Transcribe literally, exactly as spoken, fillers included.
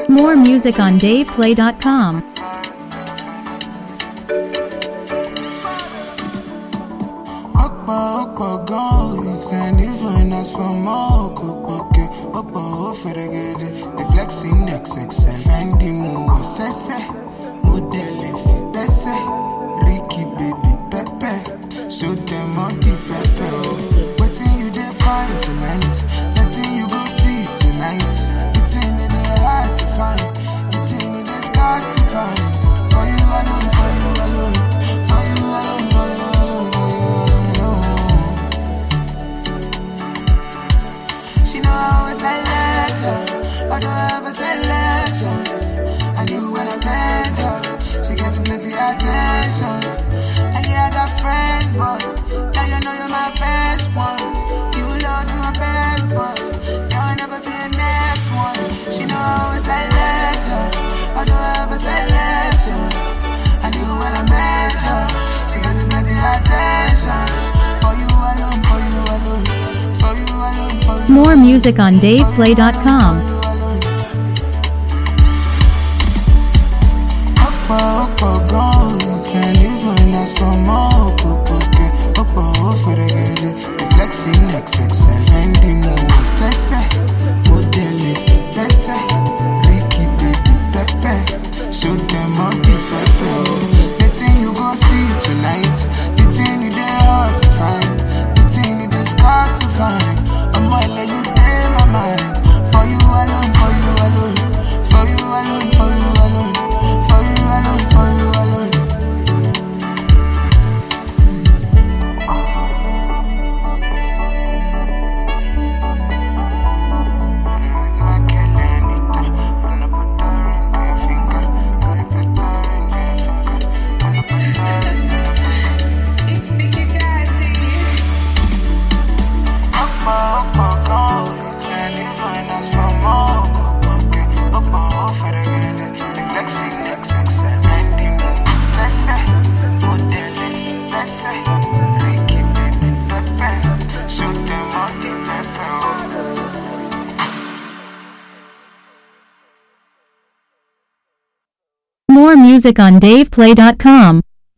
More music on dave play dot com. Okpa, okpa, go. You can't even ask for more. Okpa, okpa, for the good. The flexing X X L. Find the move, sese. Model if you best. Ricky baby Pepe. Show them all the Pepe. Waiting you there find tonight. Letting you go see tonight. It's in the hard to find. It's in the scars to find. For you alone, for you alone. For you alone, for you alone, for you alone. She know I always select her. I don't have a selection. I knew when I met her. She gets plenty attention. And yeah, I got friends, but now you know you're my best one. You lost my best, but you'll never be the next one. She know I always select her. I don't have a selection. I knew when I met her. She got plenty attention. For you alone, for you alone. For you alone, for you. More music on dave play dot com. Okpa, okpa, go. You can't even ask for more. Okpa, okpa, for the good. The flexing X X L. Find the move, sese. Model if you best. Ricky baby Pepe. Show them all the Pepe. The thing you go see tonight. The thing you there hard to find. The thing you discuss to find. I might let you day my mind. For you alone, for you alone. For you alone, for you alone. For you alone, for you alone. It's Vicky Jazzy. Okpa, okpa, go. You can't even ask for more. Okpa, okpa, for the good. The flexing X X L. Find the move, sese. Model it, sese. Ricky baby Pepe. Show them all the Pepe. More music on dave play dot com.